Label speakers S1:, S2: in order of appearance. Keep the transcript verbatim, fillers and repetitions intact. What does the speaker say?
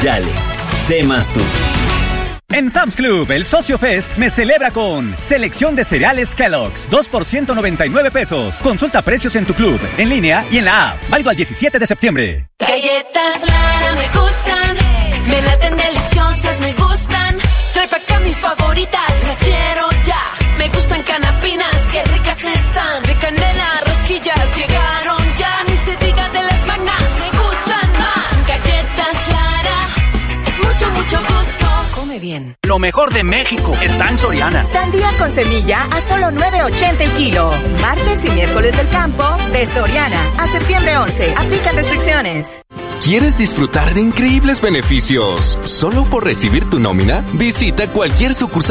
S1: Yale, sé más tú.
S2: En Sam's Club, el Socio Fest me celebra con selección de cereales Kellogg's, dos por ciento noventa y nueve pesos. Consulta precios en tu club, en línea y en la app. Válido al diecisiete de septiembre.
S3: Galletas Lara me gustan, me laten deliciosas, me gustan. Trae pa' acá mis favoritas, las quiero ya. Me gustan canapinas, qué ricas están. De canela, rosquillas, llegaron ya. Ni se diga de las magnas, me gustan más. Galletas Lara, es mucho, mucho gusto. Come bien.
S4: Lo mejor de México está en Soriana.
S5: Sandía con semilla a solo nueve ochenta el kilo. Martes y miércoles del campo de Soriana. A septiembre once. Aplican restricciones.
S6: ¿Quieres disfrutar de increíbles beneficios solo por recibir tu nómina? Visita cualquier sucursal